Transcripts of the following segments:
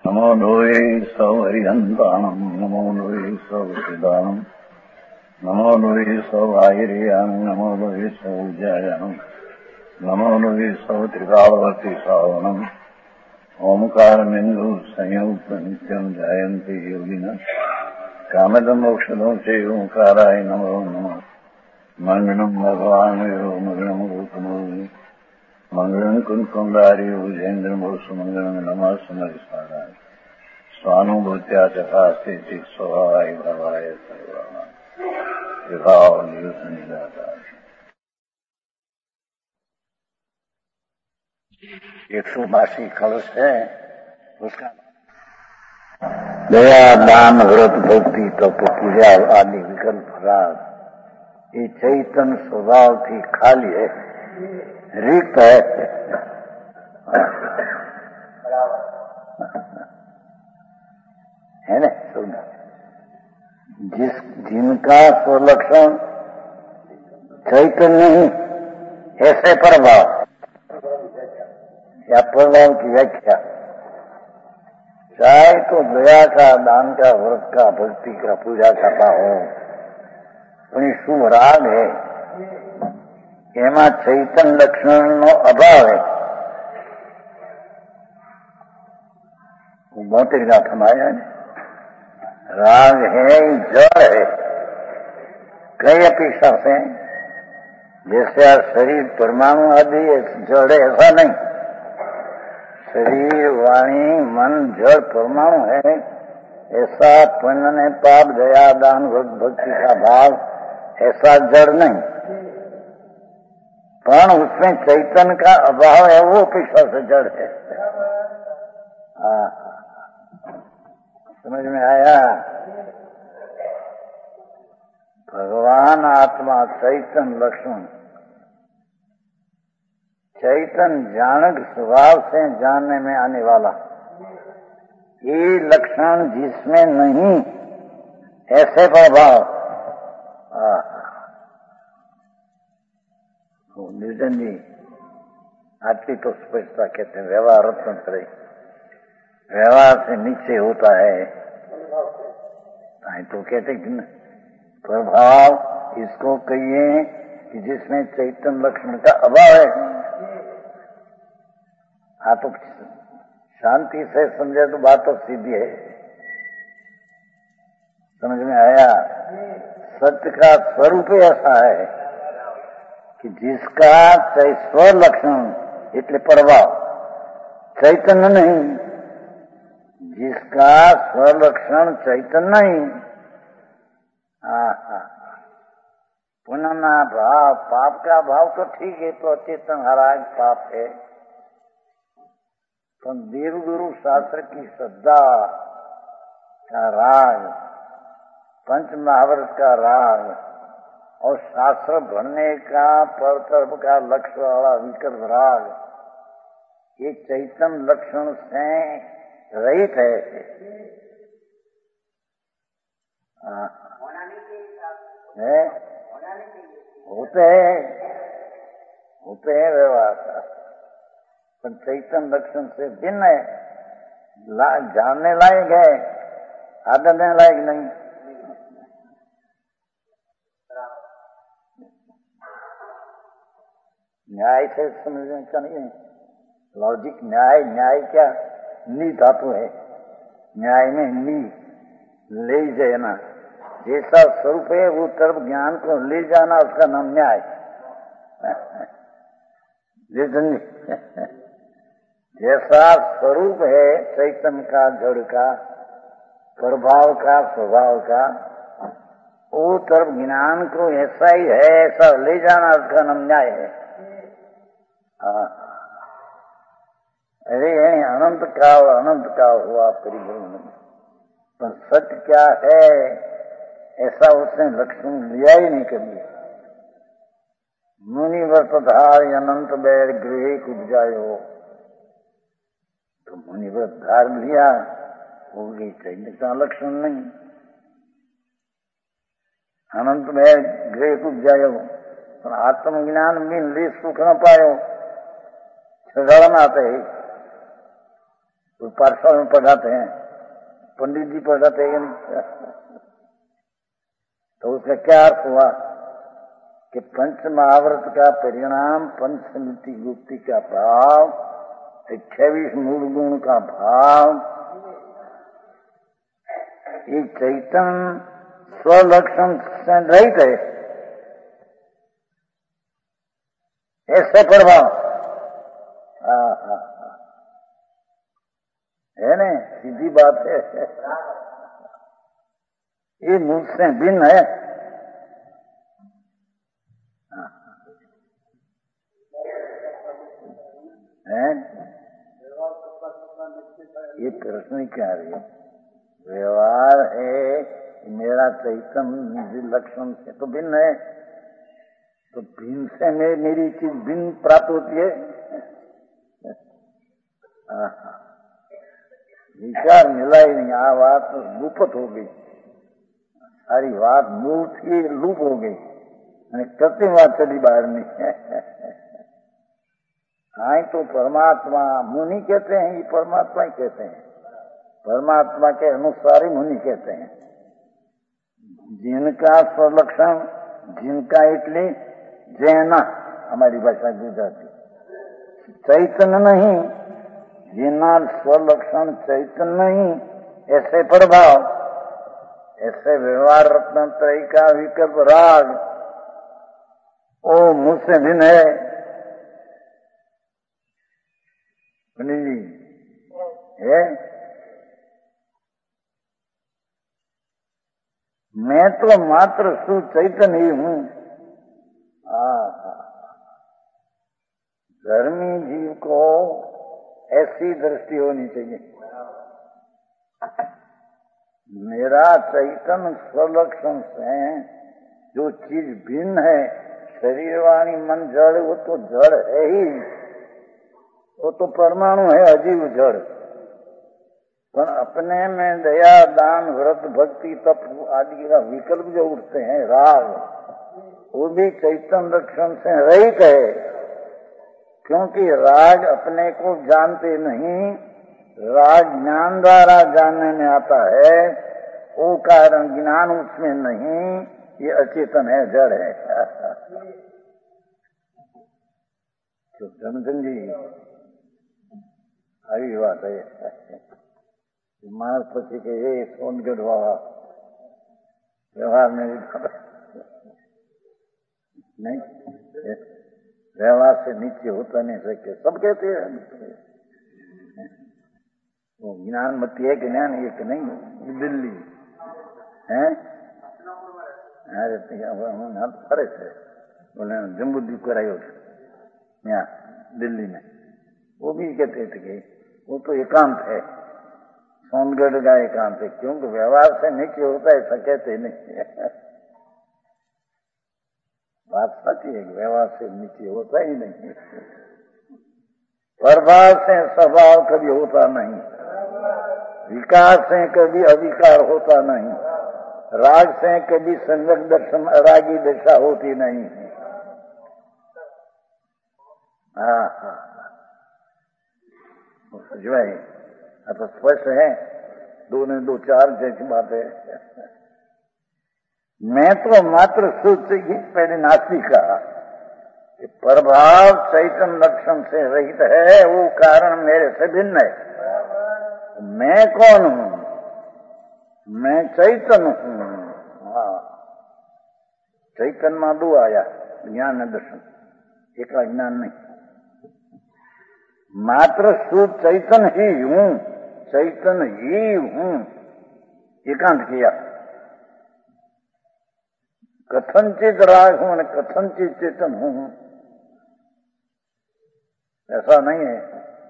नमो लोये सौहरिहन्ताणम् नमो लोये सौहृदानम् नमो लोये सौभागिर्याम् नमो लोये सौजायानम् नमो लोये सौत्रिकालवर्ति सावनम् ओंकारमिन्दु संयुक्त नित्यम् जायन्ति योगिनः कामदम् मोक्षदम् च ओंकाराय नमो नमः मङ्गलम् भगवान् वीरो मङ्गलम् रूपमोहि मंगलम कुंकुंडारी उजेन्द्रमोसु मंगलम नमः समरिसाराय स्वानुभूत्या चकास्ते चित स्वभावाय भवाय सर्वाना विभाव निदाता 182 कलश है उसका दया दान व्रत भक्ति तप पूजा आदि विकल्प राग ये चैतन्य स्वभाव की खाली है रिक्त है ना सुन जिनका स्वलक्षण चैतन्य नहीं ऐसे प्रभाव या प्रभाव की व्याख्या चाहे तो दया का दान का व्रत का भक्ति का पूजा का भाव हो शुभ राग है एમાં ચૈતન લક્ષણનો અભાવ है 72 गाथा आया है राग है जड़ है कई अपेक्षा से जैसे शरीर परमाणु आदि जड़ है ऐसा नहीं शरीर वाणी मन जड़ परमाणु है ऐसा पुण्य पाप दया दान भक्ति का भाव ऐसा जड़ नहीं पण उसमें चैतन्य का अभाव है वो अपेक्षा से जड़ है समझ में आया भगवान आत्मा चैतन्य लक्षण चैतन्य जानक स्वभाव से जानने में आने वाला ये लक्षण जिसमें नहीं ऐसे प्रभाव निर्जन जी आती तो स्पष्टता कहते हैं व्यवहार रत्न करे व्यवहार से नीचे होता है तो कहते कि प्रभाव इसको कहिए कि जिसमें चैतन्य लक्षण का अभाव है हाँ तो शांति से समझे तो बात तो सीधी है समझ में आया सत्य का स्वरूप ऐसा है कि जिसका स्वलक्षण એટલે प्रभाव चैतन्य नहीं जिसका स्वलक्षण चैतन्य नहीं पुनः भाव पाप का भाव तो ठीक है तो अचेतन हराग पाप है तो देव गुरु शास्त्र की श्रद्धा का राग पंच महाभारत का राग और शास्त्र बनने का परतर्फ का लक्ष्य वाला विकल्प राग ये चैतन्य लक्षण से रहित है होते हैं व्यवहार पर चैतन्य लक्षण से भिन्न है जानने लायक है आदरने लायक नहीं न्याय से समझने का नहीं है लॉजिक न्याय क्या नी धातु है न्याय में नी ले जाना जैसा स्वरूप है वो तरफ ज्ञान को ले जाना उसका नाम न्याय जैसा स्वरूप है चैतन्य का जड़ का प्रभाव का स्वभाव का वो तरफ ज्ञान को ऐसा ही है ऐसा ले जाना उसका नाम न्याय है अरे अनंत काल हुआ परिभ्रमण पर सत्य क्या है ऐसा उसने लक्षण लिया ही नहीं कभी मुनि व्रतधार अनंत बैर गृह उपजायो तो मुनि व्रतधार लिया हो गई चैतन्य का लक्षण नहीं अनंत बैर गृह उपजायो आत्मज्ञान में ले सुख न पायो छड़ना आते तो पाठशाला में पढ़ाते हैं, पंडित जी पढ़ाते हैं। तो उसका क्या अर्थ हुआ कि पंच महाव्रत का परिणाम पंचसमिति गुप्ति का भाव, 28 मूल गुण का भाव, ये चैतन्य स्वलक्षण से रहित है, ऐसे प्रभाव है न, सीधी बात है। ये मुझसे भिन्न है। ये प्रश्न क्या है? व्यवहार है मेरा चैतन्य लक्षण से तो भिन्न है, तो भिन्न से मेरी चीज भिन्न प्राप्त होती है। विचार मिला ही नहीं, आ बात लुप्त हो गई, सारी बात मूल थी लूप हो गई, कृत्रिम बात चली बाहर नहीं। हाँ तो परमात्मा मुनि कहते हैं, ये परमात्मा ही कहते हैं, परमात्मा के अनुसार ही मुनि कहते हैं। जिनका स्वलक्षण, जिनका इटली जैना, हमारी भाषा गुजराती, चैतन्य नहीं, जिना स्वलक्षण चैतन्य नहीं, ऐसे प्रभाव, ऐसे व्यवहार रत्न त्रय का विकल्प राग, ओ मुझसे भिन्न है। है मैं तो मात्र सुचैतन्य ही हूं। धर्मी जीव को ऐसी दृष्टि होनी चाहिए, मेरा चैतन्य स्वलक्षण से जो चीज भिन्न है, शरीर वाणी मन जड़, वो तो जड़ है ही, वो तो परमाणु है, अजीव जड़। पर अपने में दया दान व्रत भक्ति तप आदि का विकल्प जो उठते हैं, राग, वो भी चैतन्य लक्षण से रहित है, क्योंकि राग अपने को जानते नहीं, राग ज्ञान द्वारा जानने में आता है, वो कारण ज्ञान उसमें नहीं, ये अचेतन है, जड़ है। तो समझन जी આવી વાત है। मार्ग પછી કે એ સોનગઢ वाला व्यवहार में नहीं, व्यवहार से नीचे होता नहीं सके, सब कहते हैं। वो ज्ञान मत है कि ज्ञान ये कि नहीं, दिल्ली है, अरे फरे थे बोले जम्बूद्वीप करायो यहाँ दिल्ली में, वो भी कहते थे कि वो तो एकांत है, सोनगढ़ का एकांत है, क्योंकि व्यवहार से नीचे होता है, ऐसा कहते नहीं। बात सच है, व्यवहार से नीचे होता ही नहीं, प्रभाव से स्वभाव कभी होता नहीं, विकार से कभी अविकार होता नहीं, राग से कभी संयक दर्शन रागी दशा होती नहीं। जो है अब स्पष्ट है, दो ने दो चार जैसी बात है। मैं तो मात्र सोच ही पहले नास्तिक का प्रभाव चैतन्य लक्षण से रहित है, वो कारण मेरे से भिन्न है। मैं कौन हूं? मैं चैतन्य हूं। चैतन्य में दो आया, ज्ञान और दर्शन, एक अज्ञान नहीं। मात्र शुद्ध चैतन्य ही हूं, चैतन्य ही हूं, एकांत किया। कथनचित राग हूं, कथनचित चेतन हूं, ऐसा नहीं है।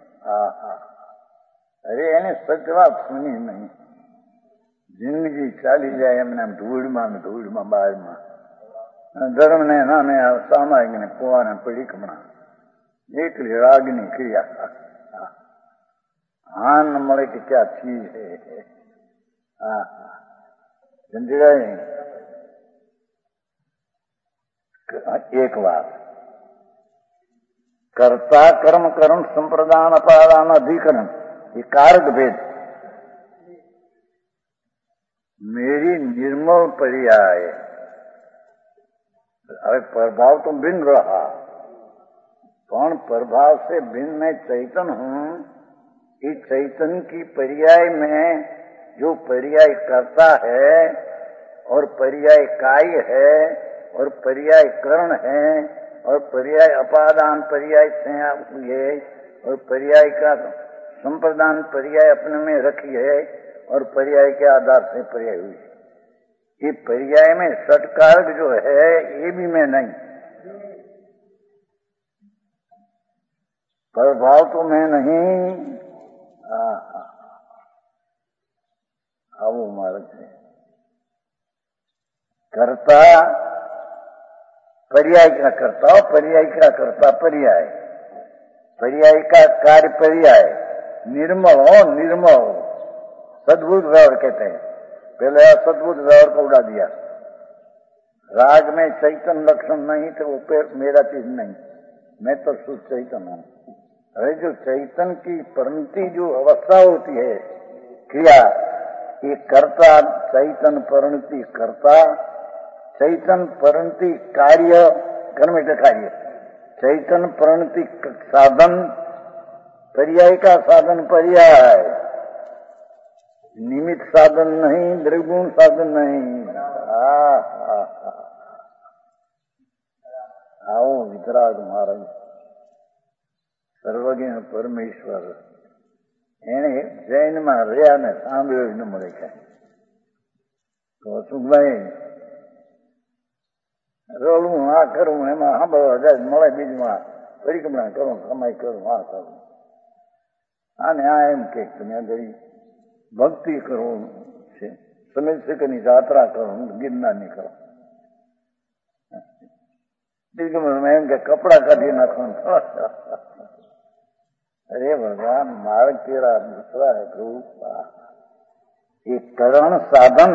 अरे એને સચ વાત સુની નહીં, જિંદગી ચાલી જાય એમને ધૂળમાં બહારમાં, ધર્મને નામે સામાયિકને કુવાને પડીકમણા, એકલી રાગની ક્રિયા। हाँ न મળે कि क्या चीज है। समझ एक बात, कर्ता कर्म कर्म संप्रदान अपादान अधिकरण ये कारक भेद। मेरी निर्मल पर्याय, अरे प्रभाव तो भिन्न रहा, कौन प्रभाव से भिन्न मैं चैतन हूँ। इस चैतन की पर्याय में जो पर्याय करता है और पर्याय काय है और पर्याय करण है और पर्याय अपादान पर्याय से हुए और पर्याय का संप्रदान पर्याय अपने में रखी है और पर्याय के आधार से पर्याय हुई। ये पर्याय में षटकारक जो है ये भी मैं नहीं, प्रभाव तो मैं नहीं। आओ मार्ग से कर्ता पर्याय का कर्ता, पर्याय का कर्ता पर्याय, पर्याय का कार्य पर्याय, निर्मल हो निर्मल हो, सद्भुत व्यवहार कहते हैं। पहले असद्भुत व्यवहार को उड़ा दिया। राग में चैतन लक्षण नहीं तो वो मेरा चीज नहीं, मैं तो शुद्ध चैतन हूं। अरे जो चैतन की परिणति जो अवस्था होती है क्रिया, ये कर्ता चैतन परिणति कर्ता, चैतन परिणति कार्य कर्मिक कार्य, चैतन परिणति साधन पर्याय का साधन पर्याय, निमित्त साधन नहीं, निर्गुण साधन नहीं। आओ वितराग महाराज સર્વજ્ઞ પરમેશ્વર એને જૈનમાં રહ્યા ને સાંભળ્યો જ ન મળે કાંઈ. તો સુખભાઈ રોલું આ કરું એમાં સાંભળવા જાય મળે બીજમાં પરિક્રમણા કરું કમાઈ કરું આ કરું અને આ એમ કે તમે ઘડી ભક્તિ કરો છે સમેશકની જાત્રા કરો ગિરનારની કરો પરિક્રમણ એમ કે કપડા કાઢી નાખવાનું. अरे भगवान मार्ग तेरा दूसरा है रूप। ये करण साधन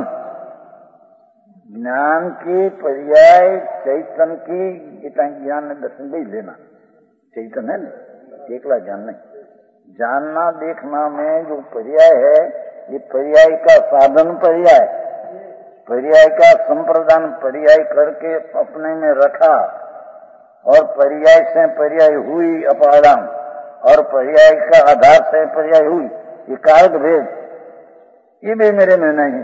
ज्ञान के पर्याय चैतन की ज्ञान में दर्शन भी लेना चैतन है ना, एकला ज्ञान नहीं। जानना देखना में जो पर्याय है ये पर्याय का साधन पर्याय, पर्याय का संप्रदान पर्याय करके अपने में रखा और पर्याय से पर्याय हुई अपादान और पर्याय का आधार से पर्याय हुई, ये कारक भेद ये भी मेरे में नहीं।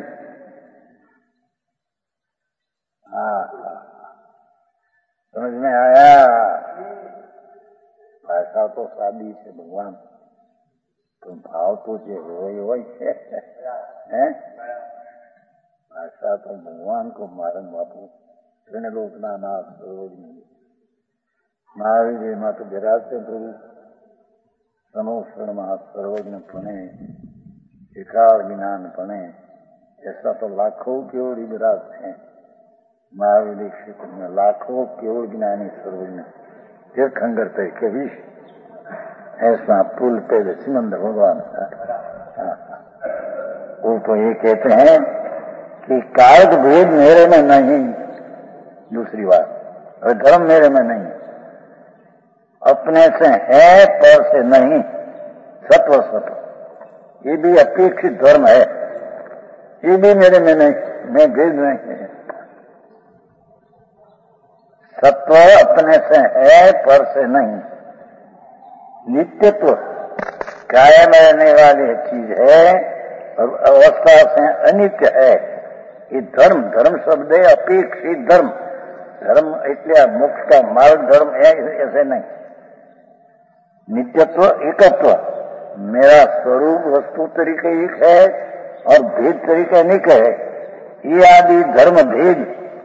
समझ में आया? भाषा तो सादी से भगवान, तो भाव तो जो वही है। भाषा तो भगवान को मारन बापू ऋण लोकना नाथ सरोज महावीर माता विराजते प्रभु सनोषण सर्वज्ञ पणे एकाल ज्ञान पणे, ऐसा तो लाखों केवल विराज हैं महावीर क्षेत्र में, लाखों केवल ज्ञानी सर्वज्ञ तीर्थंकर तरीके भी ऐसा पुल पे सिमंदर भगवान का। वो तो ये कहते हैं कि कारक भेद मेरे में नहीं, दूसरी बात, और धर्म मेरे में नहीं, अपने से है पर से नहीं, सत्व सत्व ये भी अपेक्षित धर्म है, ये भी मेरे में नहीं, मैं भेद नहीं है। सत्व अपने से है पर से नहीं, नित्यत्व कायम रहने वाली चीज है और अवस्था से अनित्य है। ये धर्म, धर्म शब्द है अपेक्षित धर्म, धर्म એટલે मोक्ष का मार्ग धर्म है ऐसे नहीं। नित्यत्व एकत्व, मेरा स्वरूप वस्तु तरीके एक है और भेद तरीका अनेक है, ये आदि धर्म भेद,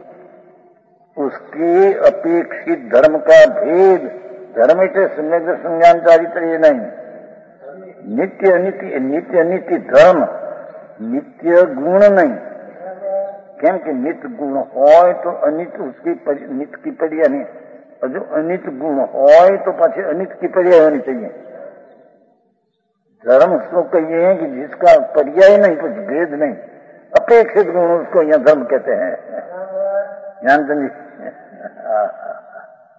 उसकी अपेक्षित धर्म का भेद, धर्म से सम्यक संज्ञान चारित्र नहीं, नित्य अनित्य, नित्य अनित्य धर्म, नित्य गुण नहीं। કેમ કે નિત્ય ગુણ હોય તો અનિત્ય उसकी नित्य की पर्याय नहीं, और जो अनित्य गुण હોય तो पाछे अनित्य की पर्याय होनी चाहिए। धर्म उसको कहिए कि जिसका पर्याय नहीं, कुछ भेद नहीं, अपेक्षित गुण, उसको यहाँ धर्म कहते हैं। ध्यान समझिए,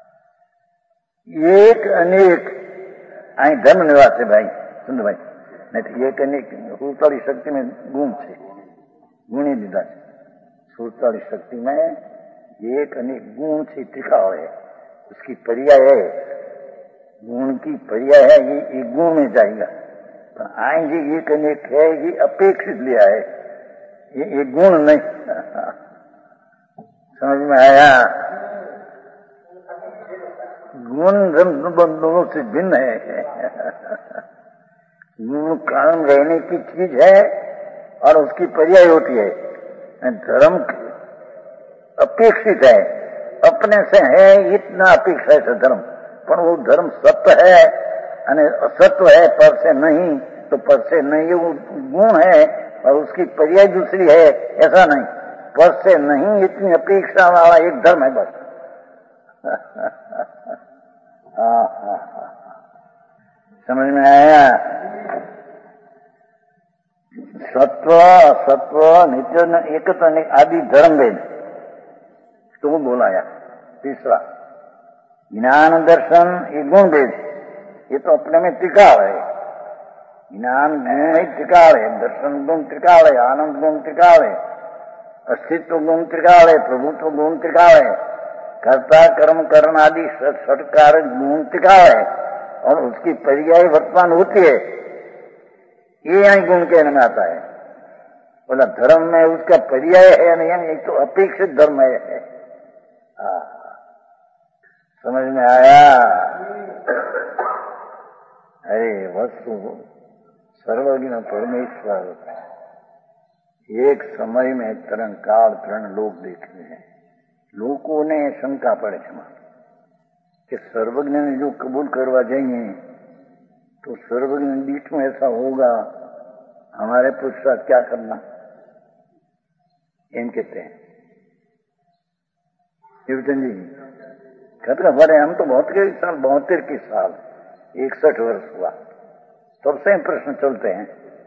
एक अनेक आई धर्म निवास है भाई, सुन भाई, નથી. એક અને સુરતાળી शक्ति में गुण છે, गुणी દીધा છે. सुरताળી शक्ति में एक अनेक गुण से टिकाव है, उसकी पर्याय है, गुण की पर्याय है, ये गुण में जाएगा. पर आएंगे एक अनेक है, ये अपेक्षित लिया है, ये गुण नहीं. समझ में आया? गुण दोनों से भिन्न है. गुण कायम रहने की चीज है और उसकी पर्याय होती है. धर्म अपेक्षित है, अपने से है इतना अपेक्षा है धर्म, पर वो धर्म सत्य है અને असत्व है, पर से नहीं. तो पर से नहीं वो गुण है और उसकी पर्याय दूसरी है, ऐसा नहीं. पर से नहीं इतनी अपेक्षा वाला एक धर्म है बस. हाँ, समझ में आया? सत्व असत्व नित्य एक तो आदि धर्म भेद तो बोलाया. तीसरा ज्ञान दर्शन ये गुण भेद, ये तो अपने में टिकाव है. ज्ञान गुण ही टिकाव है, दर्शन गुण टिकाव है, आनंद गुण टिकाव है, अस्तित्व गुण टिकाव है, प्रभुत्व गुण टिकाव है, कर्ता कर्म करण आदि षटकार गुण टिकाव है और उसकी पर्याय वर्तमान होती है. ये यहाँ गुण कहने में आता है. बोला धर्म में उसका पर्याय है नहीं, एक तो अपेक्षित धर्म है. समझ में आया? अरे वस्तु सर्वज्ञ परमेश्वर एक समय में त्रण काल त्रण लोक देखते हैं. लोगों ने शंका पड़े कि सर्वज्ञ ने जो कबूल करवा जाएंगे तो सर्वज्ञ बीच में ऐसा होगा, हमारे पुरुषार्थ क्या करना, एम कहते हैं. शिवचंद जी खतरा बड़े, हम तो 72 की साल 61 वर्ष हुआ, तब से प्रश्न चलते हैं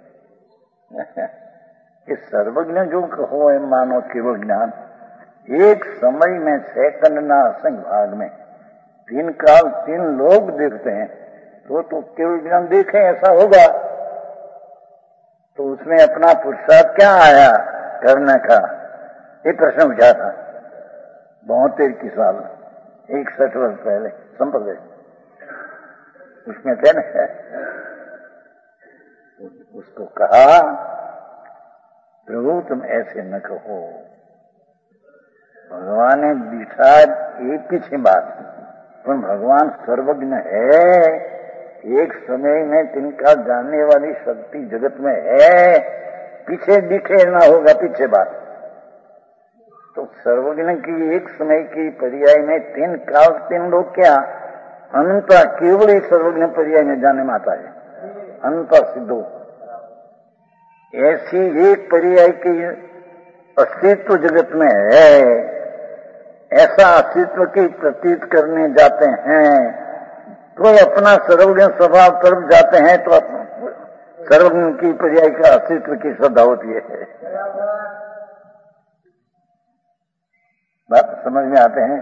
कि सर्वज्ञ जो हो मानो केवल ज्ञान, एक समय में सेकंड ना असंख्य भाग में 3 काल 3 लोग देखते हैं, तो केवल ज्ञान देखें ऐसा होगा. तो उसमें अपना पुरुषार्थ क्या आया करने का, ये प्रश्न उठा था 72 की साल 61 वर्ष पहले संप्रदाय. उसमें थे न, उसको कहा प्रभु तुम ऐसे न कहो, भगवान ने दिखा एक पीछे बात, पर भगवान सर्वज्ञ है, एक समय में तिनका जानने वाली शक्ति जगत में है, पीछे दिखे ना होगा पीछे बात. तो सर्वज्ञ की एक समय की पर्याय में 3 काल 3 लोग क्या, अनंत केवल ही सर्वज्ञ पर्याय में जाने में आता है. अनंत सिद्धो ऐसी एक पर्याय की अस्तित्व जगत में है, ऐसा अस्तित्व की प्रतीत करने जाते हैं तो अपना सर्वज्ञ स्वभाव तरफ जाते हैं, तो सर्वज्ञ की पर्याय का अस्तित्व की श्रद्धा होती है. बात समझ में आते हैं?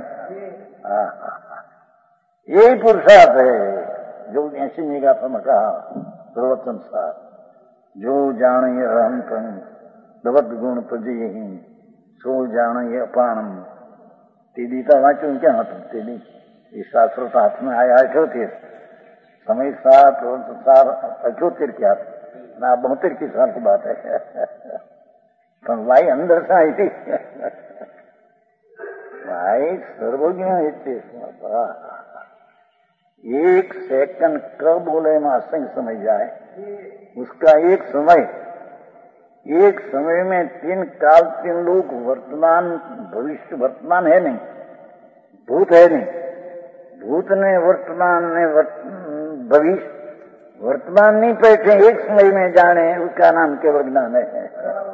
यही पुरुषार्थ है जो 80 निगाह में कहा सर्वोत्तम सार, जो जाने अहम तम दवद गुण तुझे ही सो जाने अपानम. तेदी का वाचन क्या होता? तेदी ये शास्त्र तो हाथ में आया 78 समय 7 और 78 क्या ना 72 की साल की बात है. तो भाई अंदर से आई थी भाई सर्वज्ञ एक सेकंड कब बोले में असंख्य समय जाए, उसका एक समय में 3 काल 3 लोग, वर्तमान भविष्य, वर्तमान है नहीं, भूत है नहीं, भूत ने वर्तमान ने भविष्य, वर्तमान नहीं बैठे एक समय में जाने, उसका नाम केवल ज्ञान है.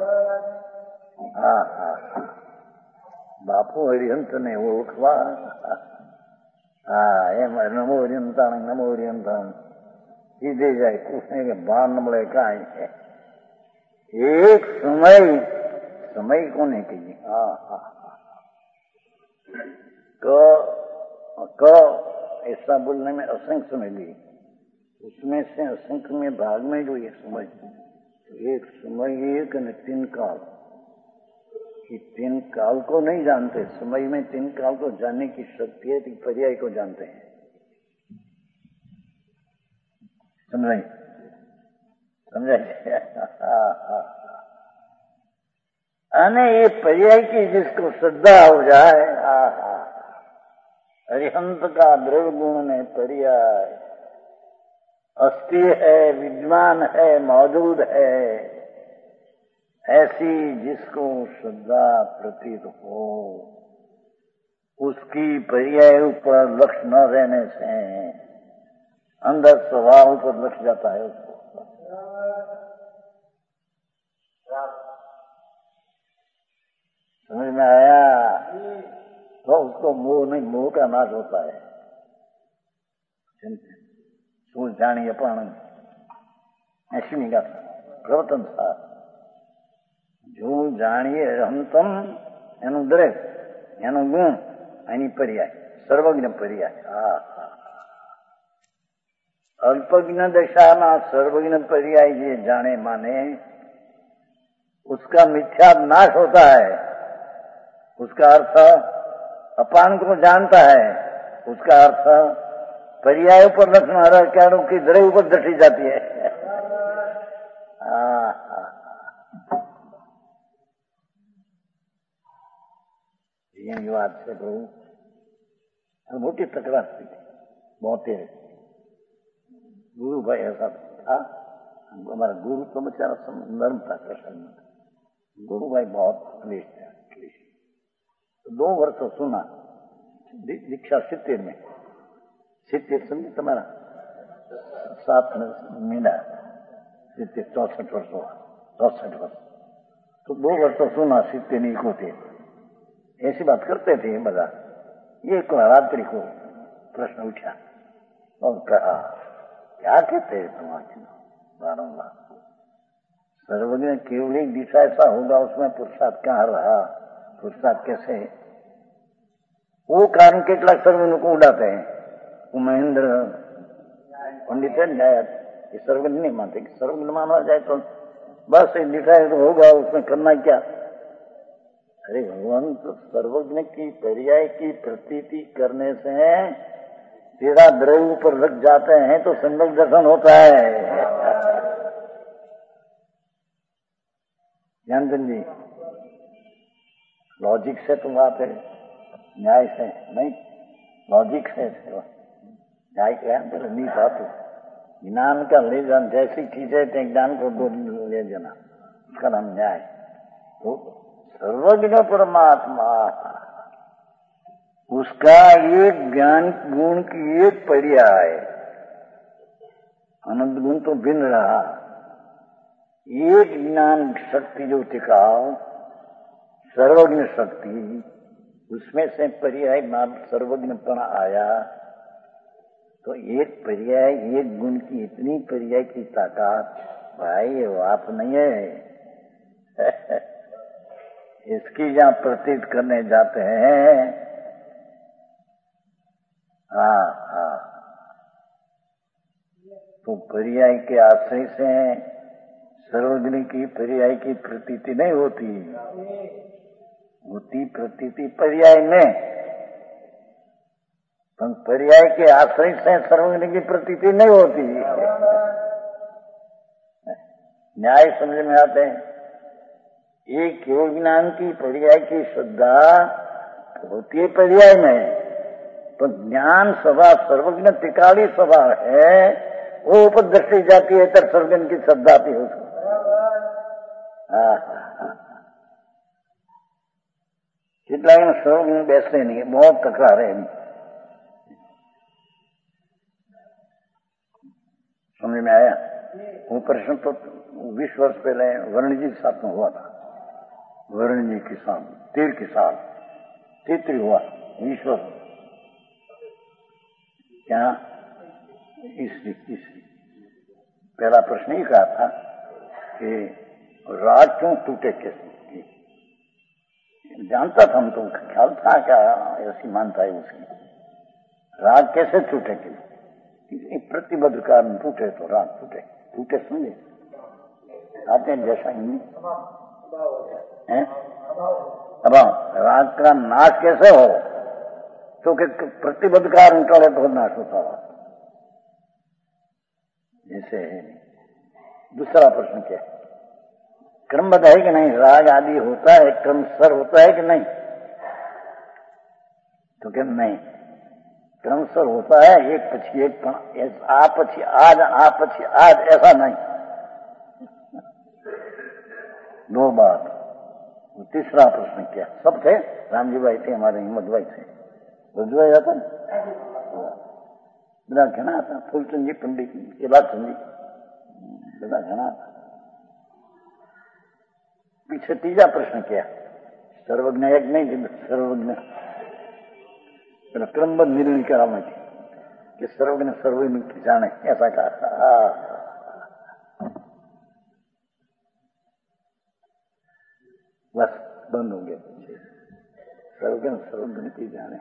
बापू हरिहंत ने ओळखवा. એમ નમો હરિહંતાણ નમો હરિહંતાણ સીધે જાય, કૃષ્ણ કે ભાન ન મળે કાંઈ. एक समय कोने कहिए. क ऐसा बोलने में असंख्य समय ली, उसमें से असंख्य में भाग में जो एक समय, एक समय एक न तीन काल, कि तीन काल को नहीं जानते, समय में तीन काल को जानने की शक्ति है, तो पर्याय को जानते हैं। समझाइए समझाइए। अने ये पर्याय की जिसको श्रद्धा हो जाए, अरिहंत का द्रव्य गुण में पर्याय अस्थि है, विद्वान है, मौजूद है, ऐसी जिसको श्रद्धा प्रतीत हो, उसकी पर्याय ऊपर लक्ष्य न रहने से अंदर स्वभाव पर लक्ष्य जाता है उसको। समझ में आया? तो उसको मोह नहीं, मोह का नाश होता है। सूझ जानी अपण ऐसी नहीं गाता प्रवर्तन था जो जानिए रहमतम एनु द्रव्य एनु गुण एनी पर्याय सर्वज्ञ पर्याय। अल्पज्ञ दशा सर्वज्ञ पर्याय ये जाने माने उसका मिथ्या नाश होता है। उसका अर्थ अपान को जानता है, उसका अर्थ पर्याय पर लक्ष्मण क्यारों की द्रव्य ऊपर दटी जाती है। ये बात से प्रभु मोटी तकरार थी, बहुत गुरु भाई ऐसा था, हमारा गुरु तो बेचारा नर्म था, प्रसन्न। गुरु भाई बहुत क्लेश था, क्लेश। तो 2 वर्ष सुना दीक्षा 70 में, 70 समझे तुम्हारा 7 महीना 70 64 वर्ष हुआ, 64 वर्ष। तो 2 वर्ष सुना 70 नहीं होते, ऐसी बात करते थे बता। ये रात्रि को प्रश्न उठा और कहा क्या कहते हैं तुम आज बारंबार सर्वज्ञ केवल एक दिशा ऐसा होगा, उसमें पुरुषार्थ कहाँ रहा, पुरुषार्थ कैसे? वो कारण કેટલાક सर्वज्ञ को उड़ाते हैं। वो महेंद्र पंडित है न्याय, ये सर्वज्ञ नहीं मानते कि सर्वज्ञ माना जाए तो बस एक दिशा तो होगा, उसमें करना क्या? अरे भगवान, तो सर्वज्ञ की पर्याय की प्रतीति करने से तेरा द्रव्य पर लग जाते हैं तो संयोग दर्शन होता है। ज्ञानचंद जी, लॉजिक से तो बात है, न्याय से नहीं, लॉजिक से न्याय क्या है? नहीं बात ज्ञान का ले जाना, जैसी चीजें ज्ञान को ले जाना, उसका नाम न्याय। तो सर्वज्ञ परमात्मा उसका एक ज्ञान गुण की एक पर्याय, अनंत गुण तो भिन्न रहा, एक ज्ञान शक्ति जो टिकाओ सर्वज्ञ शक्ति, उसमें से पर्याय सर्वज्ञपन आया। तो एक पर्याय एक गुण की इतनी पर्याय की ताकत भाई, ये बात नहीं है। इसकी जहां प्रतीत करने जाते हैं, तो पर्याय के आश्रय से सर्वज्ञ की पर्याय की प्रतीति नहीं होती, होती प्रतीति पर्याय में, तो पर्याय के आश्रय से सर्वज्ञ की प्रतीति नहीं होती। न्याय समझ में आते हैं। एक योग ज्ञान की पर्याय की श्रद्धा होती है पर्याय में, तो ज्ञान स्वभाव सर्वज्ञ त्रिकाली स्वभाव है, वो ऊपर दृष्टि जाती है तब सर्वज्ञ की श्रद्धा आती है। કેટલા सर्वज्ञ बैठते नहीं, बहुत तकरार है। समझ में आया? वो प्रश्न तो 20 वर्ष पहले वर्ण जी के साथ में हुआ था। वर्ण जी के साथ 13 के साल तीसरी हुआ 20 वर्ष क्या तीसरी पहला प्रश्न ही कहा था कि राग क्यों टूटे, कैसे? जानता था हम, तो ख्याल था क्या ऐसी मानता है उसकी, राग कैसे टूटे? प्रतिबद्ध कारण टूटे तो राग टूटे, टूटे समझे आते हैं जैसा ही है अभाव। राग का नाश कैसे हो, तो कि प्रतिबद्ध कारण टूटे तो नाश होता हो। जैसे दूसरा प्रश्न क्या है, क्रमबद्ध है कि नहीं, राग आदि होता है, क्रमशर होता है कि नहीं, तो क्या नहीं, क्रमशर होता है, एक पछी एक, आ पछी आज ऐसा नहीं, दो बात। तीसरा प्रश्न क्या, सब थे, रामजी भाई थे, हमारे हिम्मत भाई थे, रुजवाई आता बड़ा घना था, फूलचंद जी पंडित के बाद चंद जी बड़ा घना था। पीछे तीसरा प्रश्न क्या, सर्वज्ञ एक नहीं, सर्वज्ञ क्रमबद्ध निर्णय कराना चाहिए कि सर्वज्ञ सर्वज्ञ जाने, ऐसा कहा। बस बंद होंगे, सर्वज्ञ सर्वज्ञ की जाने।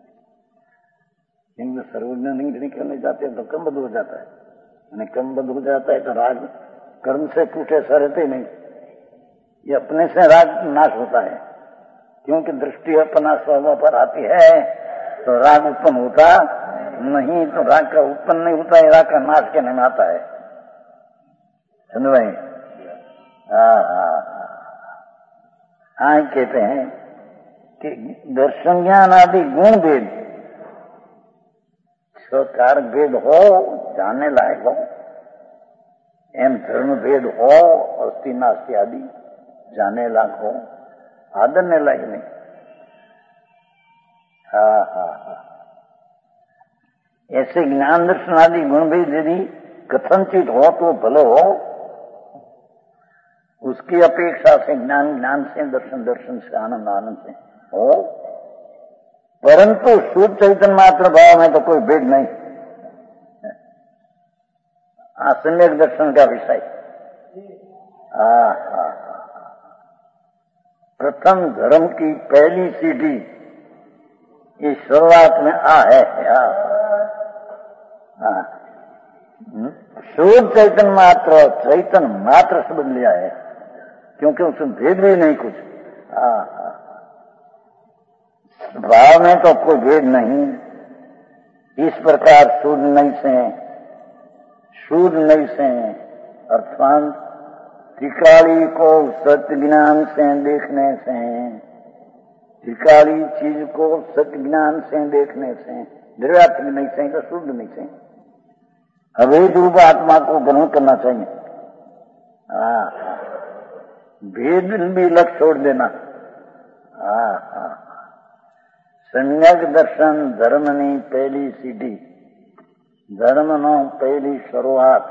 लेकिन सर्वज्ञ नहीं करने जाते हैं तो क्रमबद्ध हो जाता है, यानी क्रमबद्ध हो जाता है तो राग कर्म से टूटे सा रहते ही नहीं, ये अपने से राग नाश होता है, क्योंकि दृष्टि अपना स्वभाव पर आती है तो राग उत्पन्न होता नहीं, तो राग का उत्पन्न नहीं होता है, राग का नाश के नहीं आता है। समझ भाई, हाँ कहते हैं कि दर्शन ज्ञान आदि गुण भेद, कारक भेद हो, जानने लायक हो, एम धर्म भेद हो, अस्थि नास्ति आदि जानने लायक हो, आदरने लायक नहीं। ऐसे ज्ञान दर्शन आदि गुण भेद यदि कथनचित हो तो भले हो, उसकी अपेक्षा से ज्ञान से, दर्शन से, आनंद से हो, परंतु शुद्ध चैतन्य मात्र भाव में तो कोई भेद नहीं। सम्यक दर्शन का विषय प्रथम धर्म की पहली सीढ़ी ये शुरुआत में है। शुद्ध चैतन्य मात्र शब्द लिया है, क्योंकि उसमें भेद भी नहीं कुछ। भाव में तो कोई भेद नहीं। इस प्रकार शुद्ध नहीं से अर्थात त्रिकाली को सत्य ज्ञान से देखने से, त्रिकाली चीज को सत्य ज्ञान से देखने से, निर्व्याप्त नहीं से तो शुद्ध नहीं से अभेद रूप आत्मा को ग्रहण करना चाहिए। भेद भी लक्ष्य छोड़ देना। सम्यक दर्शन धर्मनी पहली सीढ़ी, धर्मनो पहली शुरुआत।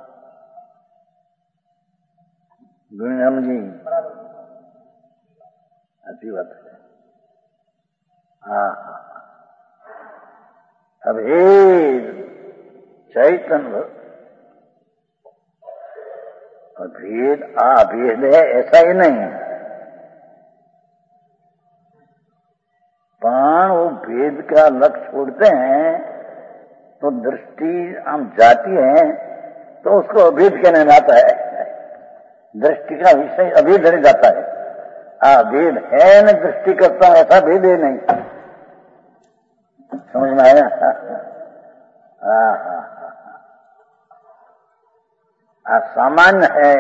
गुणम जी अच्छी बात है। अभेद चैतन्य, भेद अभेद है ऐसा ही नहीं है, पण वो भेद का लक्ष्य छोड़ते हैं तो दृष्टि हम जाती है तो उसको अभेद कहने आता है। दृष्टि का विषय अभेद रह जाता है। भेद है न दृष्टि करता हूं ऐसा भेद है नहीं। समझ में आया? सामान्य है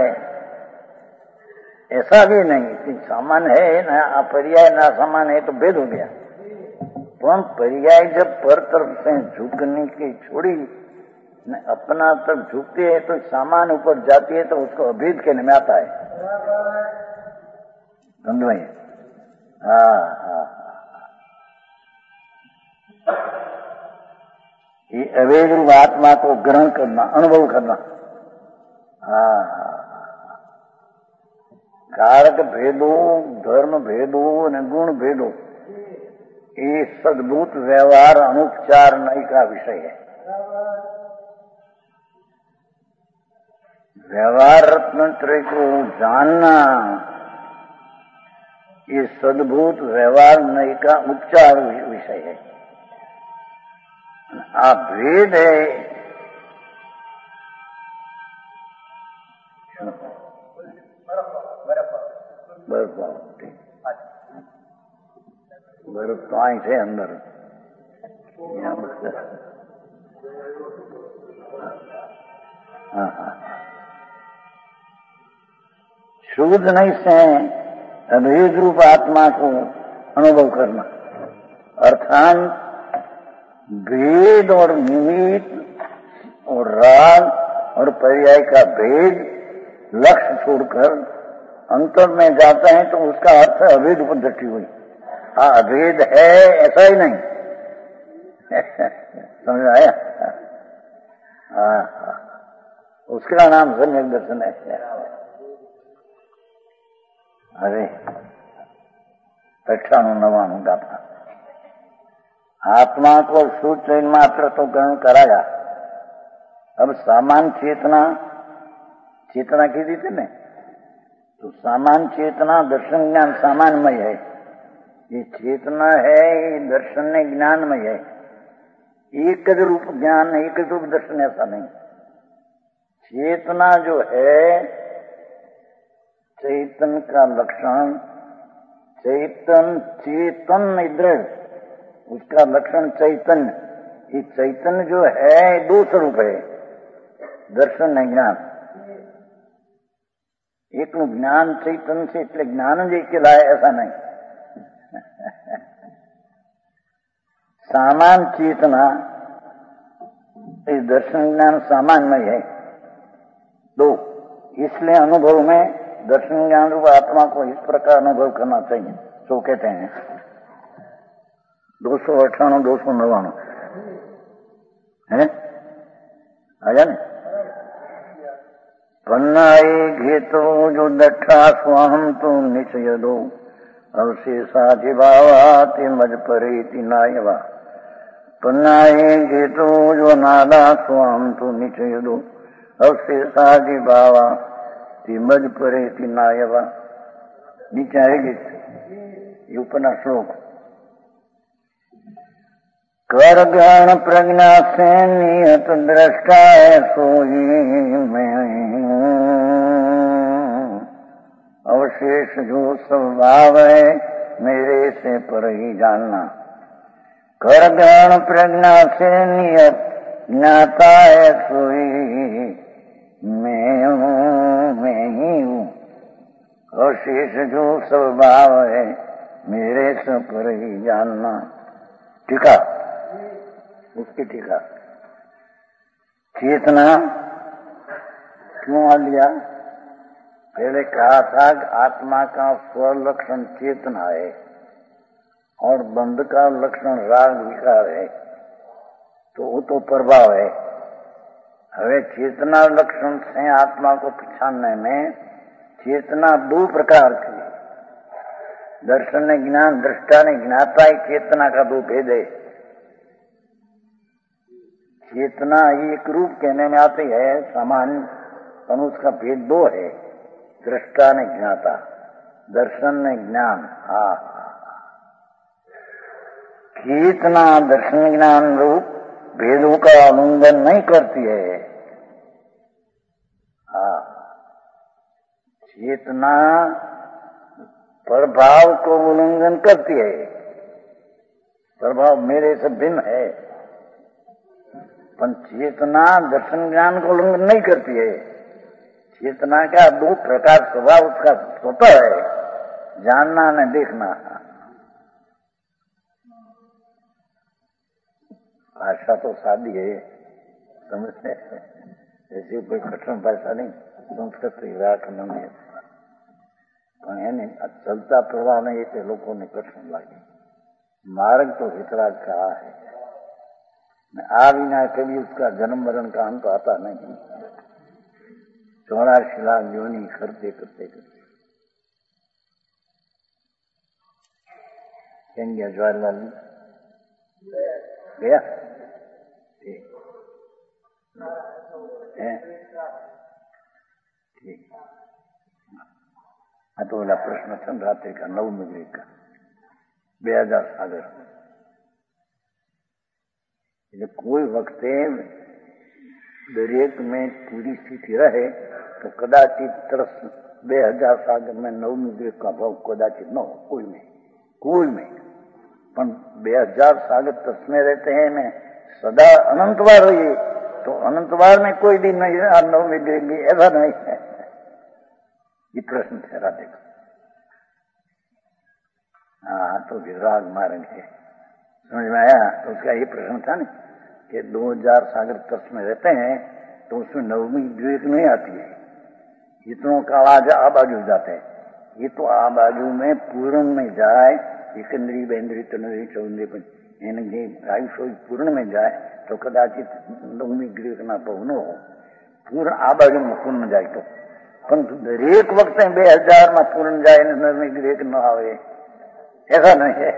ऐसा भी नहीं, सामान्य है ना अपर्याय ना सामान्य है तो भेद हो गया। तो हम पर्याय जब पर तरफ से झुकने की छोड़ी अपना तरफ झुकती है तो सामान्य ऊपर जाती है तो उसको अभेद कहने में आता है। समझ में? ये अभेद रूप आत्मा को ग्रहण करना, अनुभव करना। कारक भेदो, धर्म भेदो और गुण भेदो, ये सद्भूत व्यवहार अनुपचार नहीं का विषय है। व्यवहार रत्न त्रय को जानना ये सद्भूत व्यवहार नहीं का उपचार विषय है। आप भेद है બરફ બરફ તો અહીં છે અંદર. शुद्ध नहीं से अभेद रूप आत्मा को अनुभव करना, अर्थात भेद और निमित्त और राग और पर्याय का भेद लक्ष्य छोड़कर अंतर में जाता है तो उसका अर्थ अभेद उपदृष्टि हुई. अभेद है ऐसा ही नहीं. समझ आया? उसका नाम सम्यक दर्शन है. अरे 98 का था. आत्मा को सूत्र मात्र तो ग्रहण कराया. अब सामान चेतना की दी थी ना, तो सामान चेतना दर्शन ज्ञान सामान्यमय है. ये चेतना है, ये दर्शन ज्ञानमय है. एक रूप ज्ञान, एक रूप दर्शन ऐसा नहीं. चेतना जो है चैतन का लक्षण, चेतन दृढ़, उसका लक्षण चैतन्य. ये चैतन्य जो है दो स्वरूप है, दर्शन है ज्ञान. एक ज्ञान चैतन्य से એટલે જ્ઞાન જ કેલાય ऐसा नहीं. सामान चेतना दर्शन ज्ञान सामान्य है दो. इसलिए अनुभव में दर्शन ज्ञान रूप आत्मा को इस प्रकार अनुभव करना चाहिए. तो कहते हैं 298 299 है आया ना. पन्नाई घेतो जो दठा स्वाहम तो निश्चय दो अवशेषा जिबावा ते मज परे नायवा. पन्नाई घेतो जो नादा स्वाहम तो निश्चय दो अवशेषा जिबावा मज परे नायवा. नीचे आएगी ये उपना श्लोक. कर ज्ञान प्रज्ञा से नियत दृष्टा है सोई में अवशेष जो स्वभाव है मेरे से पर ही जानना. कर ज्ञान प्रज्ञा से नियत ज्ञाता है सोई मैं ही हूँ. अवशेष जो स्वभाव है मेरे से पर ही जानना. टीका उसकी टीका. चेतना क्यों आ लिया? पहले कहा था कि आत्मा का स्वलक्षण चेतना है और बंध का लक्षण राग विकार है, तो वो तो प्रभाव है. હવે चेतना लक्षण से आत्मा को पहचानने में चेतना दो प्रकार की, दर्शन ज्ञान दृष्टा ने ज्ञाता ही चेतना का दो भेद है. चेतना एक रूप कहने में आती है सामान्य, पर उसका भेद दो है, दृष्टा ने ज्ञाता, दर्शन ने ज्ञान. चेतना दर्शन ज्ञान रूप भेदों का उल्लंघन नहीं करती है. चेतना प्रभाव को उल्लंघन करती है. प्रभाव मेरे से भिन्न है, पर चेतना दर्शन ज्ञान को उल्लंघन नहीं करती है. चेतना का दो प्रकार स्वभाव उसका स्वतः है, जानना न देखना. भाषा तो सादी है, समझते ऐसी कोई कठिन भाषा नहीं. संस्कृत व्याकरण है, चलता प्रवाह में ऐसे लोगों ने कठिन लागे. मार्ग तो वितराग का है, आ बिना कभी उसका जन्म मरण का अंत आता नहीं. 84 लाख योनि करते करते करते गया. जवाहरलाल गया ठीक है. ठीक. हाँ तो ओला प्रश्न था रात्रि का 9 मिनट का 2000 सागर. એટલે કોઈ વખતે દરેક में पूरी स्थिति रहे તો કદાચિત 2000 સાગર में નવમી ગ્રીક का भाव कदाचित न हो कोई में पर 2000 सागर तस में रहते हैं में सदा अनंतवार रहिए तो अनंतवार में कोई दिन नहीं नवमी ग्रीक भी ऐसा नहीं है। ये प्रश्न ठहरा देगा। हाँ तो विराग मार्ग है, समझ में आया। तो उसका ये प्रश्न था ना कि 2000 सागर तस में रहते हैं तो उसमें नवमी ग्रीक नहीं आती है। इतनों काल आज आ बाजू जाते हैं, ये तो आ बाजू में पूर्ण में जाए, एकंद्री बेंद्री तनरी चौंद्री इनकी आयुष्य पूर्ण में जाए तो कदाचित नवमी ग्रीक ना पवनो हो पूर्ण आ बाजू में पूर्ण जाए तो परंतु दरेक वक्त 2000 में पूर्ण जाए नवमी ग्रीक न आवे ऐसा नहीं है।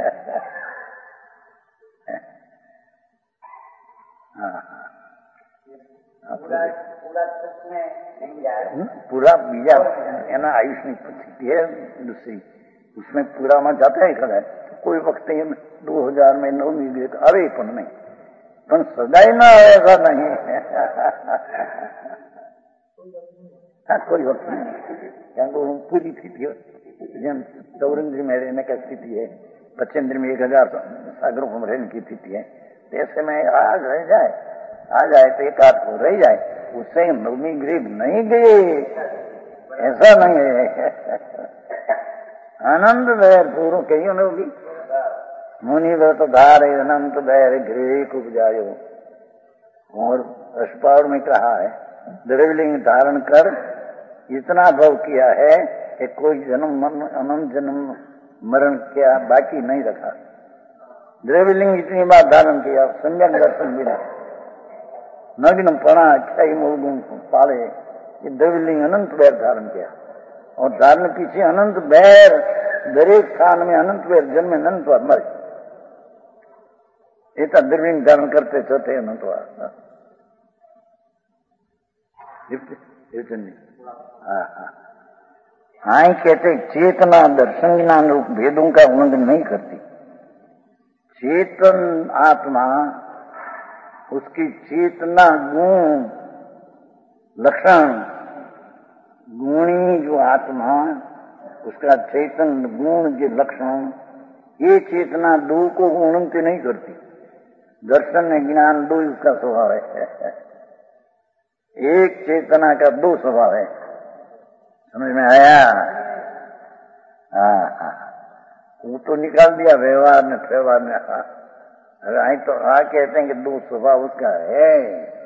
पूरा बीजा एना आयुष की स्थिति है दूसरी, उसमें पूरा में जाता है खड़ा है तो कोई वक्त 2000 में नवमी ग्रीक आवे पण नहीं, पण सदाई ना ऐसा नहीं है। कोई वक्त नहीं, क्योंकि पूरी स्थिति है જેમ चौरंद्री में रहने की स्थिति है, पचेंद्री में 1000 सागरों में रहने की स्थिति है, तो ऐसे में आज रह जाए आ जाए तो एक आध को रह जाए, उससे नवमी ग्रीक नहीं गई ऐसा नहीं है। आनंद बैर पूर्व कहीं न होगी मुनि व्रत धारे अनंत बैर ग्रीक उपजायो। और अष्टपाद में कहा है द्रव्यलिंग धारण कर इतना भव किया है कि कोई जन्म अनंत जन्म मरण क्या बाकी नहीं रखा। द्रव्यलिंग इतनी बार धारण किया, संयम दर्शन बिना नग्न पणा अच्छाई मूलगुण पाले, ये द्रव्यलिंग अनंत बैर धारण किया। और धारण पीछे अनंत बैर, दरेक स्थान में अनंत बैर जन्म अनंत बार मरे, इतना द्रव्यलिंग धारण करते चौथे अनंत बार। हाँ कहते चेतना दर्शन ज्ञान रूप भेदों का उल्लंघन नहीं करती। चेतन आत्मा उसकी चेतना गुण लक्षण, गुणी जो आत्मा उसका चेतन गुण के लक्षण, ये चेतना दो को उन्नति नहीं करती। दर्शन ज्ञान दो उसका स्वभाव है, एक चेतना का दो स्वभाव है। समझ में आया? हाँ वो तो निकाल दिया व्यवहार ने व्यवहार ने। अरे तो कहते हैं कि दो स्वभाव उसका है,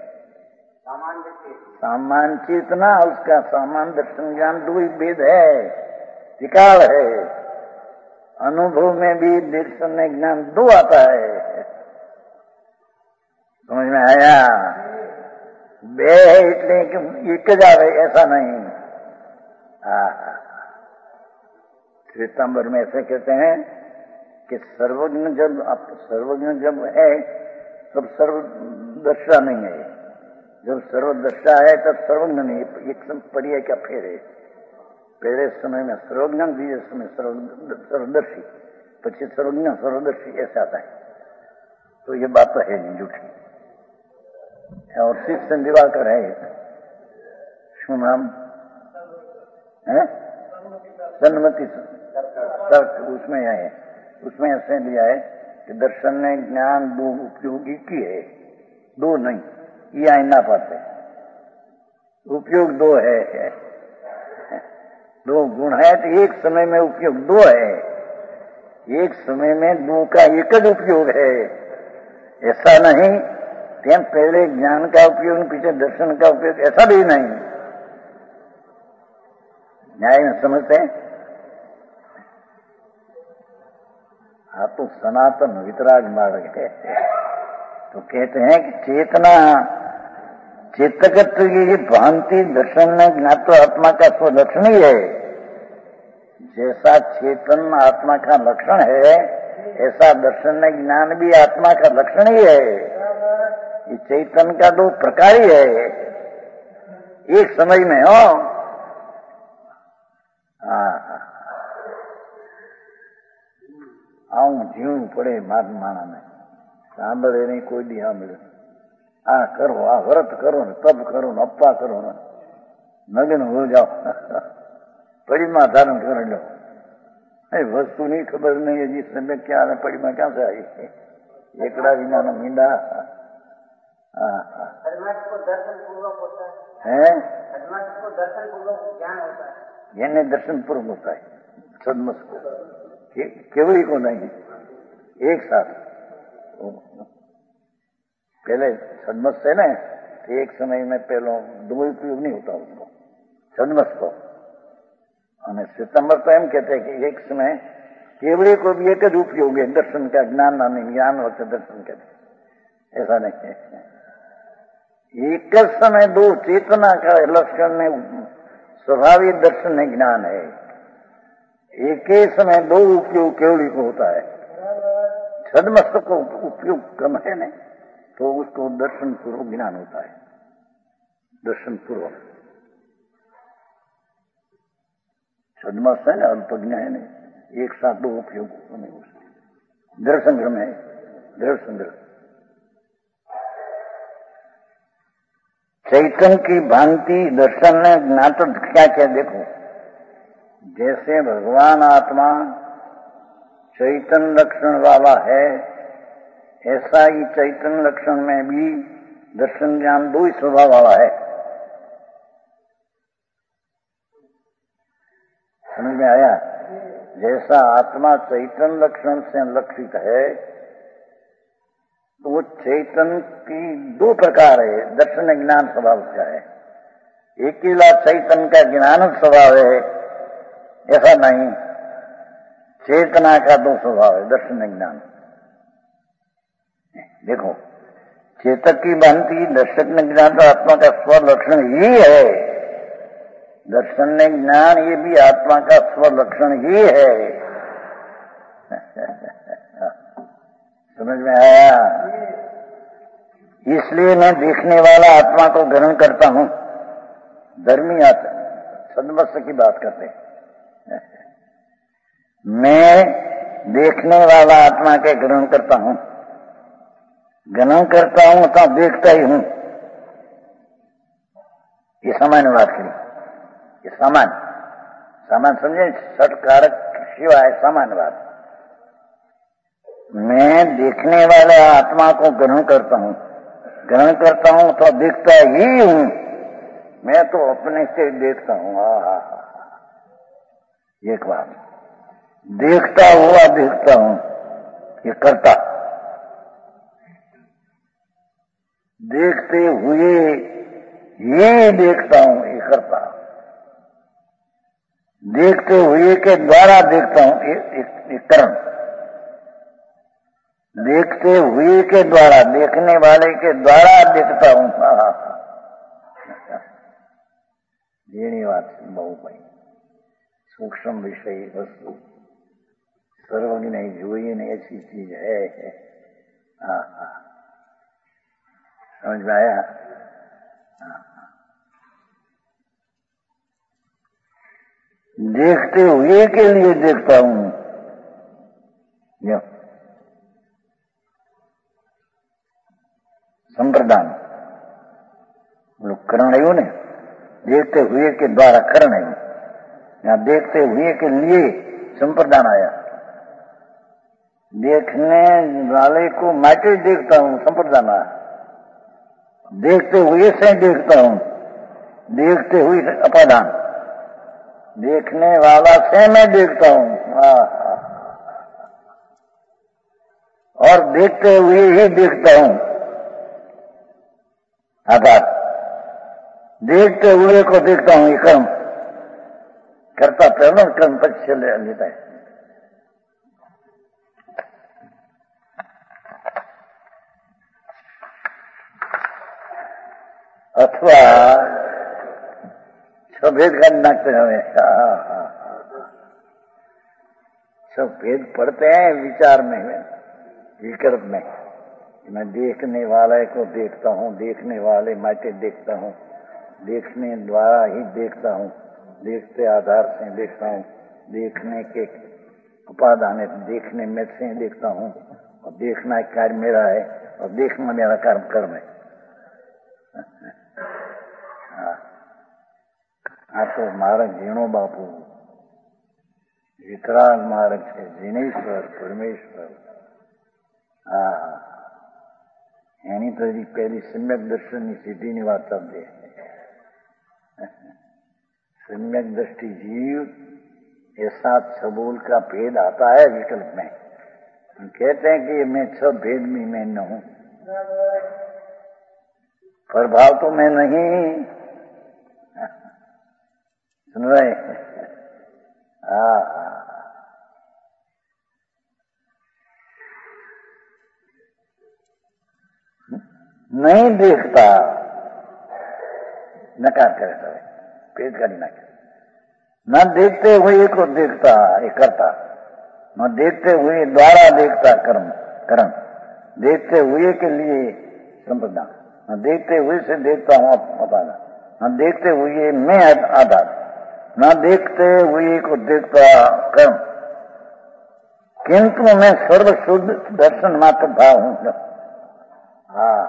सामान्य चेतना उसका सामान्य दर्शन ज्ञान दो ही भेद है, विकाल है। अनुभव में भी दर्शन ज्ञान दो आता है। समझ में आया? बे इतने एक जावे ऐसा नहीं। श्वेतांबर में ऐसे कहते हैं कि सर्वज्ञ जब है तब सर्वदर्शा नहीं है, जब सर्वदर्शा है तब सर्वज्ञ नहीं। एक पढ़िए क्या फेर है, पहले समय में सर्वज्ञ, दूसरे समय सर्वदर्शी, पीछे सर्वज्ञ सर्वदर्शी ऐसा आता है। तो ये बात तो है नहीं, झूठी। और शिष्य दिवाकर है, शु नाम है, सन्मति तर्क, उसमें है, उसमें ऐसे दिया है कि दर्शन ने ज्ञान दो उपयोगी की है, दो नहीं, ये आई ना पाते। उपयोग दो है, दो गुण है तो एक समय में उपयोग दो है, एक समय में दो का एक ही उपयोग है, ऐसा नहीं। तेम पहले ज्ञान का उपयोग पीछे दर्शन का उपयोग, ऐसा भी नहीं। न्याय में समझते हैं? हाँ तो सनातन वितराग मार्ग है। तो कहते हैं कि चेतना चेतकत्व की भांति दर्शन में ज्ञात आत्मा का स्वलक्षण ही है। जैसा चेतन आत्मा का लक्षण है ऐसा दर्शन में ज्ञान भी आत्मा का लक्षण ही है। ये चैतन्य का दो प्रकार ही है, एक समय में हो। आऊं जीव पड़े माना में सांभळे नहीं कोई दी मिले। आ करो, आ व्रत करो न, तब करो न, अप्पा करो न, मगन हो जाओ, परिमा धारण कर लो। वस्तु नहीं खबर नहीं है, जिस समय क्या है, परिमा क्या से आई, एकड़ा विना न मींडा। को दर्शन पूर्वक होता है, को दर्शन पूर्वक ज्ञान होता है, यानी दर्शन पूर्वक होता है सदमस को, केवली को नहीं, एक साथ। पहले सदमस है ना, एक समय में पहले दो उपयोग नहीं होता उसको, सदमस को। અને सितंबर तो एम कहते हैं कि एक समय केवड़े को भी एक ही उपयोग है दर्शन का, ज्ञान नानी ज्ञान होते दर्शन कहते, ऐसा नहीं है। एक समय दो चेतना का लक्षण में स्वाभाविक दर्शन है, ज्ञान है। एक ही समय दो उपयोग केवड़ी को होता है। सदमस्त को उपयोग कम है न, तो उसको दर्शन पूर्वक ज्ञान होता है, दर्शन पूर्वक। सदमस्त है ना, अल्पज्ञ है नहीं, एक साथ दो उपयोग नहीं हो सकते। दृढ़ संग्रह में दृढ़ संग्रह चैतन्य की भांति दर्शन में ज्ञात क्या क्या देखो, जैसे भगवान आत्मा चैतन्य लक्षण वाला है, ऐसा ही चैतन्य लक्षण में भी दर्शन ज्ञान दो ही स्वभाव वाला है। समझ में आया? जैसा आत्मा चैतन्य लक्षण से लक्षित है, तो वो चैतन्य की दो प्रकार है, दर्शन ज्ञान स्वभाव का है। अकेला चैतन्य का ज्ञान स्वभाव है ऐसा नहीं, चेतना का दो स्वभाव है, दर्शन ज्ञान। देखो, चेतक की भांति दर्शक ज्ञान तो आत्मा का स्वलक्षण ही है, दर्शन ज्ञान ये भी आत्मा का स्वलक्षण ही है। समझ में आया? इसलिए मैं देखने वाला आत्मा को ग्रहण करता हूं। धर्मी आत्मा सदमस्त की बात करते हैं। मैं देखने वाला आत्मा के ग्रहण करता हूं, ग्रहण करता हूं तो देखता ही हूं। ये सामान्य बात करी, ये सामान्य समझे, सटकारक शिवाय सामान्य बात। मैं देखने वाले आत्मा को ग्रहण करता हूं, ग्रहण करता हूं तो देखता ही हूं। मैं तो अपने से देखता हूं। एक बात, देखता हुआ देखता हूं, ये करता। देखते हुए ये देखता हूं, ये करता। देखते हुए के द्वारा देखता हूं, ये कर्म। देखते हुए के द्वारा, देखने वाले के द्वारा देखता हूं। ये बात बहु भाई, सूक्ष्म विषय वस्तु सर्वज्ञ नहीं, जोई नहीं, ऐसी चीज है। समझ में आया? देखते हुए के लिए देखता हूं। संप्रदान लोग करण आयु ने, देखते हुए के द्वारा करण आयु, यहां देखते हुए के लिए संप्रदान आया। देखने वाले को माटे देखता हूं, संप्रदान आया। देखते हुए से देखता हूं, देखते हुए अपादान। देखने वाला से मैं देखता हूं, और देखते हुए ही देखता हूं, आभार। देखते हुए को देखता हूं, ये कर्म करता पहले, कर्म पक्ष ले लेता है। अथवा सब भेद करना हमेशा, सब भेद पढ़ते हैं विचार में, विकल्प में। मैं देखने वाले को देखता हूं, देखने वाले माटे देखता हूं, देखने द्वारा ही देखता हूं, देखते आधार से देखता हूं, देखने के उपादान देखने में से देखता हूं, और देखना कार्य मेरा है, और देखना मेरा कर्म है। આ તો માર્ગ ઝીણો બાપુ, વિતરાગ માર્ગ છે, જીનેશ્વર પરમેશ્વર. હા, એની તો પહેલી સમ્યક દર્શનની સિદ્ધિની વાત સમજે. सम्यक दृष्टि जीव ऐसा छबोल का भेद आता है विकल्प में. हम कहते हैं कि मैं छ भेद में मैं न हूं, प्रभाव तो मैं नहीं. सुन रहे? हाँ, नहीं देखता, नकार करे सब पेट का नहीं नाक. न देखते हुए को देखता ये करता, न देखते हुए द्वारा देखता कर्म, देखते हुए के लिए संपदा, न देखते हुए से देखता हूं अपादा, न देखते हुए मैं आधार, न देखते हुए को देखता कर्म, किंतु मैं सर्व शुद्ध दर्शन मात्र भाव हूं. हाँ,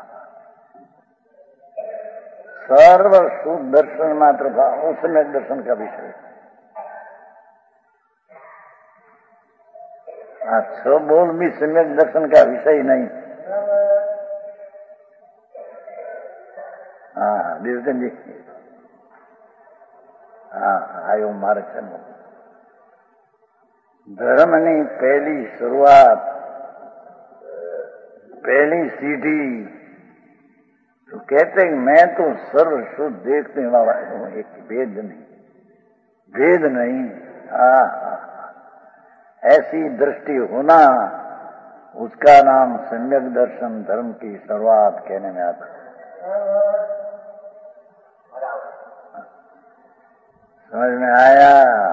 सर्व शुद्ध दर्शन मात्र भाव, उसमें दर्शन का विषय. अच्छा बोल भी सम्यक दर्शन का विषय नहीं. हाँ देवचंद जी, हाँ आयो मारे चंद. धर्म ने पहली शुरुआत, पहली सीढ़ी तो कहते हैं मैं तो सर्व शुद्ध देखने वाला हूं, एक भेद नहीं, भेद नहीं. ऐसी दृष्टि होना, उसका नाम सम्यक दर्शन धर्म की शुरुआत कहने में आता है. समझ में आया?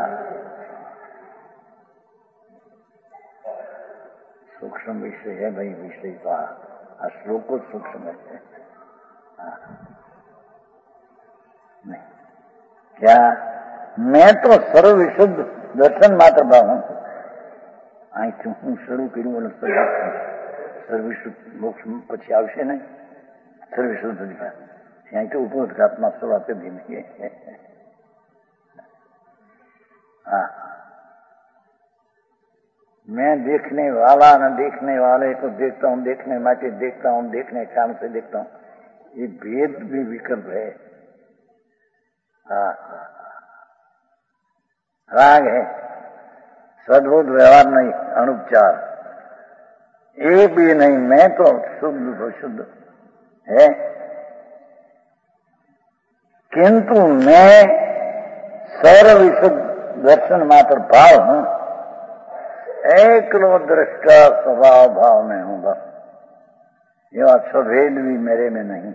सूक्ष्म विषय है भाई, विषय का श्लोक को सूक्ष्म है. नहीं क्या मैं तो सर्व विशुद्ध दर्शन मात्र भाव हूं. અહીંથી હું શરૂ કર્યું સર્વવિશુદ્ધ મોક્ષ પછી આવશે ને સર્વવિશુદ્ધ અધિકાર. અહીંથી ઉપોદઘાતમાં શરૂઆત કરી દીધી. हाँ, मैं देखने वाला न देखने वाले को देखता हूँ, देखने माटे देखता हूँ, देखने काम से देखता हूँ, ये भेद भी विकल्प है. हाँ, राग है, सद्बुद्ध व्यवहार नहीं, अनुपचार ये भी नहीं. मैं तो शुद्ध तो शुद्ध है, किंतु मैं सर्व विशुद्ध दर्शन मात्र भाव हूं. एकलो दृष्टा स्वभाव भाव में हूं बस. ये स्वभेद भी मेरे में नहीं.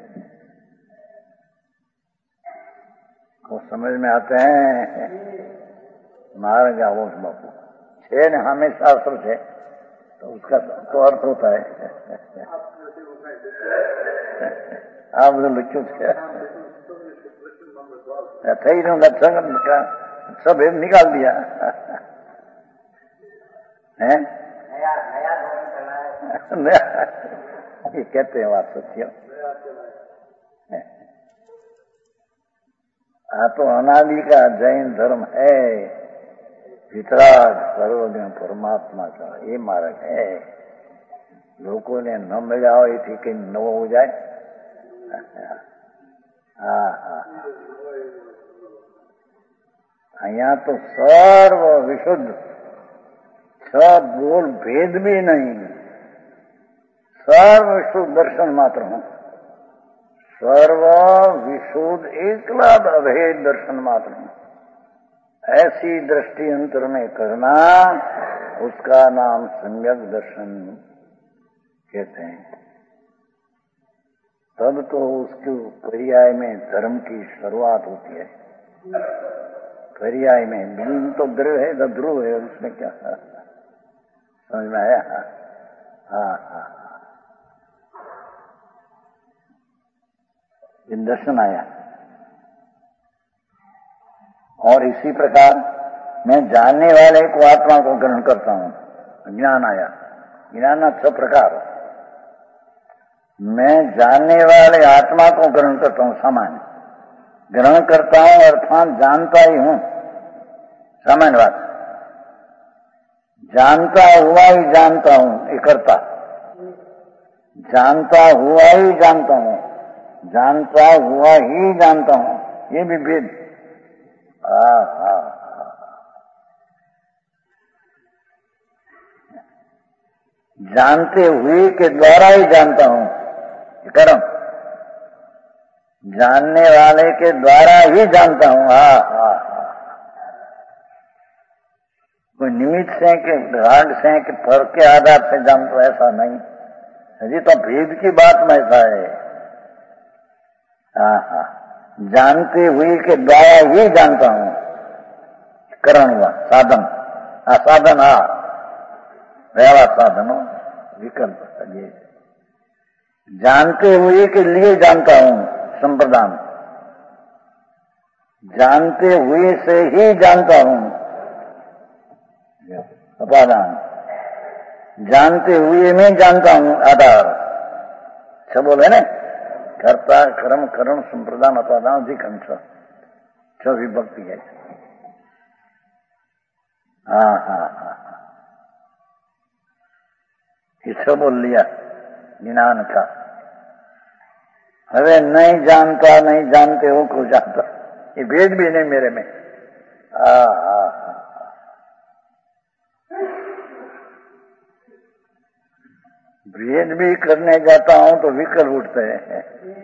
वो समझ में आते हैं? मार्ग आवोस बापू छे ने हमें शास्त्र है तो उसका तो अर्थ होता है. आप तो लिखो थी संगत का सब निकाल दिया है. ये कहते हैं बात सत्य. तो अनादि का जैन धर्म है, वितराग सर्वज्ञ परमात्मा का ये मार्ग है. लोगों ने न मिला हो ये ठीक नवो हो जाए. हाँ हाँ, यहाँ तो सर्व विशुद्ध, सब बोल भेद भी नहीं, सर्व विशुद्ध दर्शन मात्र हूं. सर्व विशुद्ध एकला अभेद दर्शन मात्र हूं. ऐसी दृष्टि अंतर में करना, उसका नाम सम्यक दर्शन कहते हैं. तब तो उसके पर्याय में धर्म की शुरुआत होती है. पर्याय में बीन तो द्रव है, ध्रुव है, उसमें क्या समझ में आया? हाँ हाँ, दर्शन आया. और इसी प्रकार मैं जानने वाले को आत्मा को ग्रहण करता हूं. ज्ञान आया. ज्ञान 6 प्रकार. मैं जानने वाले आत्मा को ग्रहण करता हूं सामान्य. ग्रहण करता हूं अर्थात जानता ही हूं, सामान्य बात। जानता हुआ ही जानता हूं, ये करता। जानता हुआ ही जानता हूं, जानता हुआ ही जानता हूं, ये भी भेद। जानते हुए के द्वारा ही जानता हूं, कर्म। जानने वाले के द्वारा ही जानता हूं। कोई निमित्त से कि घाट से कि फर के आधार से जानता, ऐसा नहीं। अजी तो भेद की बात में ऐसा है। जानते हुए के द्वारा ही जानता हूं, करण हुआ साधन। साधन व्यवहार साधन हो, विकल्प। जानते हुए के लिए जानता हूं, संप्रदान। जानते हुए से ही जानता हूं, उपादान। जानते हुए में जानता हूं, आधार। सब बोले ना, कर्ता कर्म करण संप्रदान उपादान अधिकंश छह विभक्ति है। ये बोल लिया ज्ञान का। अरे नहीं जानता, नहीं जानते हो को जानता, ये भेद भी नहीं मेरे में। भेद भी करने जाता हूं तो विकल्प उठते हैं।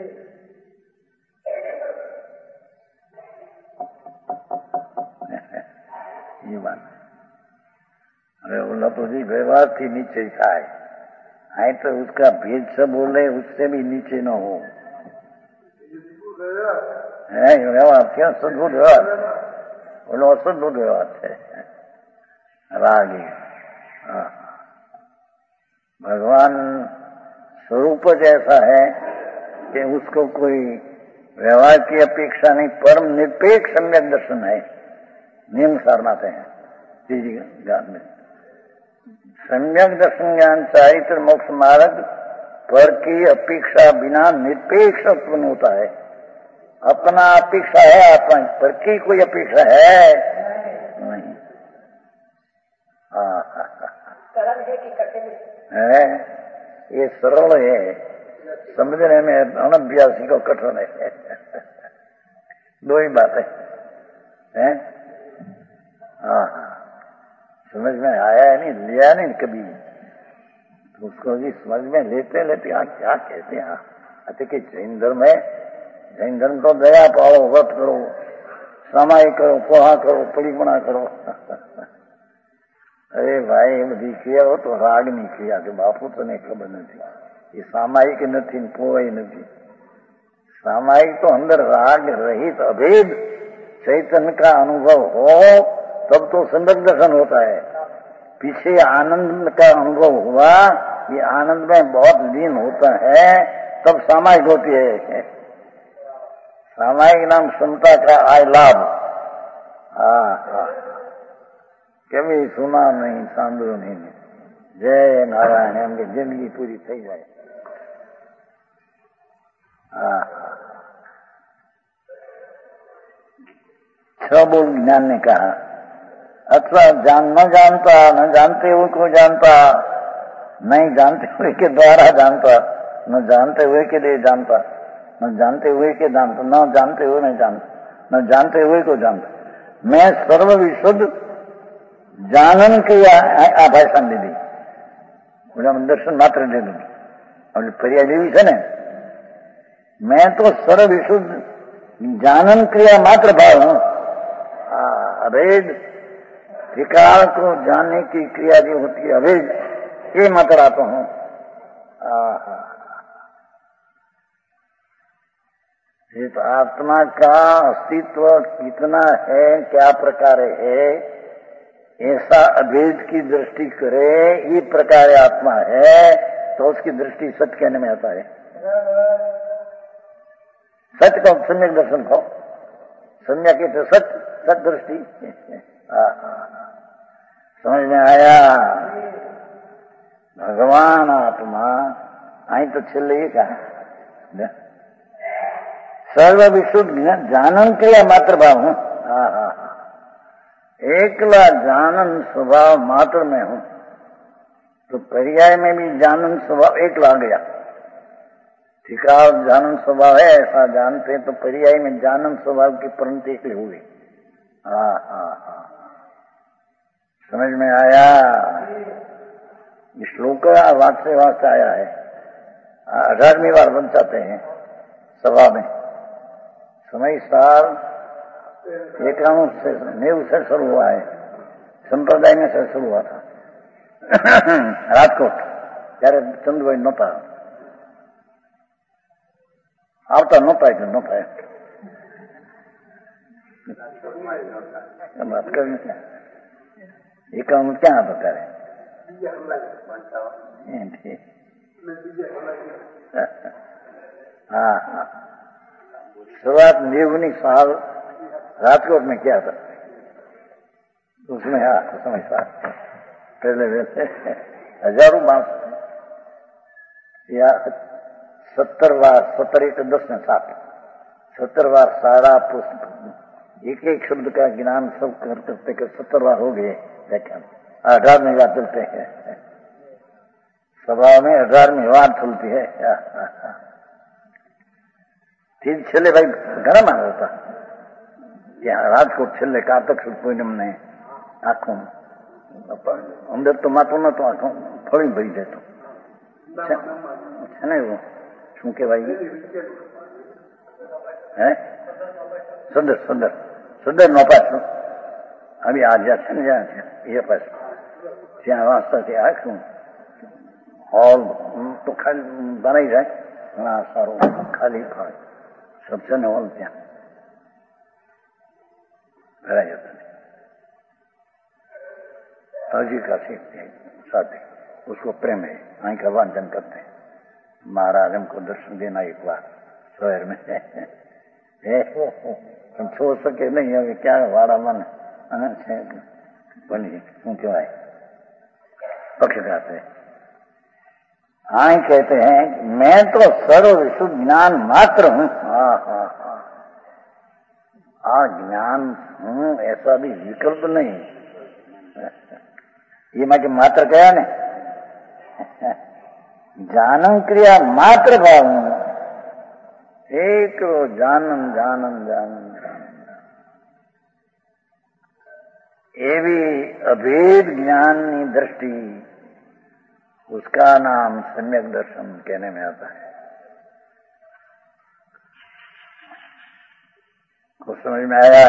ये बात। अरे बोला तो जी व्यवहार थी नीचे था है, तो उसका भेद से बोले, उससे भी नीचे न हो। है व्यवहार क्या सद्भुत व्यवहार, बोलो असद्भुत व्यवहार है। रागी भगवान स्वरूप जैसा है कि उसको कोई व्यवहार की अपेक्षा नहीं, परम निरपेक्ष सम्यक दर्शन है। नियम सारनाते हैं तीजी ज्ञान में। सम्यक दर्शन ज्ञान चारित्र मोक्ष मार्ग पर की अपेक्षा बिना निरपेक्ष उत्पन्न होता है। अपना अपेक्षा है, अपना पर की कोई अपेक्षा है नहीं। सरल है कि कठिन है? ये सरल है, समझने में अनभ्यासी को कठिन है। दो ही बात है? समझ में आया है नहीं, लिया नहीं कभी, तो उसको भी समझ में लेते लेते क्या कहते हैं। अति कि जैन धर्म है, जैन धर्म तो दया पाओ, व्रत करो, समाई करो, पोहा करो, पड़ीपणा करो। अरे भाई बधी क्रिया हो तो राग नहीं क्रिया के बापू तो नहीं खबर नहीं। ये सामायिक नहीं, पोई नहीं। सामायिक तो अंदर राग रहित अभेद चैतन्य का अनुभव हो तब तो सम्यक दर्शन होता है। पीछे आनंद का अनुभव हुआ, ये आनंद में बहुत लीन होता है, तब सामायिक होती है। सामायिक नाम क्षमता का आय लाभ। कभी सुना नहीं, सांभळ्યું नहीं। जय नारायण एम की जिंदगी पूरी थी जाए। छह बोल ज्ञान ने कहा, अथवा न जानता, न जानते हुए को जानता, नहीं जानते हुए के द्वारा जानता, न जानते हुए के लिए जानता, न जानते हुए के जानता, न जानते हुए नहीं जानता, न जानते हुए को जानता। मैं सर्व विशुद्ध जानन की आभाषण दे दी, दर्शन मात्र दे दूंगी। और पर्याय देवी है ना, मैं तो सर्व विशुद्ध जानन क्रिया मात्र भाव हूं। अभेद विकार को जानने की क्रिया जो होती है अभेद, ये मात्र आता हूं। इस आत्मा का अस्तित्व कितना है, क्या प्रकार है, ऐसा अभेद की दृष्टि करे, ये प्रकार आत्मा है, तो उसकी दृष्टि सत्य कहने में आता है। सत्य को सम्यक दर्शन को, सम्यक तो सत्य, सत्य दृष्टि। समझ में आया? भगवान आत्मा आई तो छेल्ले ही कहा, सर्व विशुद्ध जानन क्रिया मात्र भाव हूं। एकला जानन स्वभाव मात्र में हूं, तो पर्याय में भी जानन स्वभाव एकला आ गया। ठिकाव जानन स्वभाव है ऐसा जानते तो पर्याय में जानन स्वभाव की परंत एक हो गई। समझ में आया? श्लोक वाक से वाक आया है। 18वीं बार बन जाते हैं सभा में। समय साल 91 से 90 से शुरू हुआ है, संप्रदाय में से शुरू हुआ था। राजकोट ત્યારે ચંદુભાઈ નહોતા આવતા, નહોતા એટલે નહોતા વાત કરી। 51 ક્યાં હતો ત્યારે? हाँ, शुरुआत 90 साल राजकोट में किया था। उसमें समय साल पहले हजारों बात या 70 बार 70 1 10 में 7 70 बार सारा पुस्तक एक एक शब्द का ज्ञान सब करते कर 70 बार हो गए। लेकिन 18वीं बार चलते हैं सभा में, 18वीं बार चलती है। तीन छेले भाई घना मार होता यहाँ राजकोट छेले कार्तिक सुद पूनम ने आंखों अंदर तो मातो न तो आंखों फड़ी भरी जाए तो है वो शू के भाई है सुंदर सुंदर सुंदर नौपास अभी आज जाते न जाए ये पास ત્યાં વાસ્તા છે આખું હોલ તો ખાલી બનાવી જાય ઘણા સારું ખાલી ફાળે सबसे न होल ત્યાં भरा जाता है। फौजी का साथी उसको प्रेम है, आई का वांछन करते हैं महाराज हमको दर्शन देना एक बार शहर में। हम छोड़ सके नहीं अभी क्या वाड़ा मन बनी क्यों क्यों आए पक्ष गाते आई कहते हैं मैं तो सर्व विशुद्ध ज्ञान मात्र हूं। ज्ञान हूं ऐसा भी विकल्प नहीं। ये मैं मात्र कहा ने जानन क्रिया मात्र भाव हूं। एक जानन जानन जानन एवी अभेद ज्ञान की दृष्टि उसका नाम सम्यक दर्शन कहने में आता है। कुछ समझ में आया?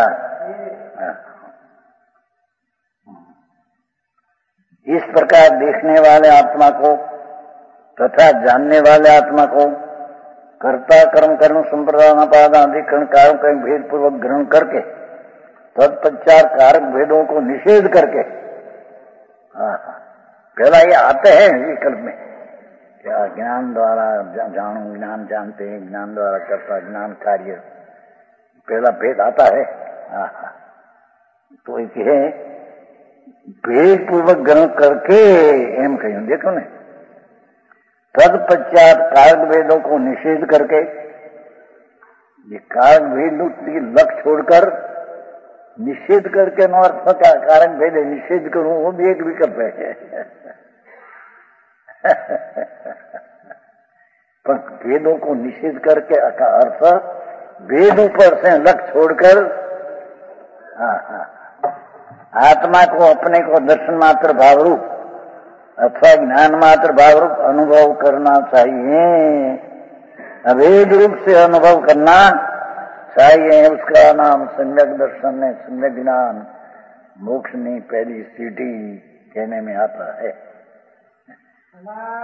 इस प्रकार देखने वाले आत्मा को तथा जानने वाले आत्मा को कर्ता कर्म कर्म संप्रदानापादाधिकरण कारक का भेद पूर्वक ग्रहण करके तत्पश्चात कारक भेदों को निषेध करके पहला ये आते हैं विकल्प में क्या ज्ञान द्वारा जानू ज्ञान जानते हैं, ज्ञान द्वारा करता ज्ञान कार्य पहला भेद आता है। तो एक है भेद पूर्वक ग्रहण करके एम कहूं देखो ने तत्पश्चात कारक भेदों को निषेध करके ये कारक भेद की लक छोड़कर निषेध करके नो अर्थ का कारक भेद निषेध करूं वो भी एक विकल्प है। पर भेदों को निषेध करके का अर्थ भेदों पर से लक छोड़कर आत्मा को अपने को दर्शन मात्र भावरूप अथवा ज्ञान मात्र भावरूप अनुभव करना चाहिए। अभेद रूप से अनुभव करना चाहिए। उसका नाम सम्यक दर्शन है, सम्यक ज्ञान मोक्ष में पहली सीढ़ी कहने में आता है।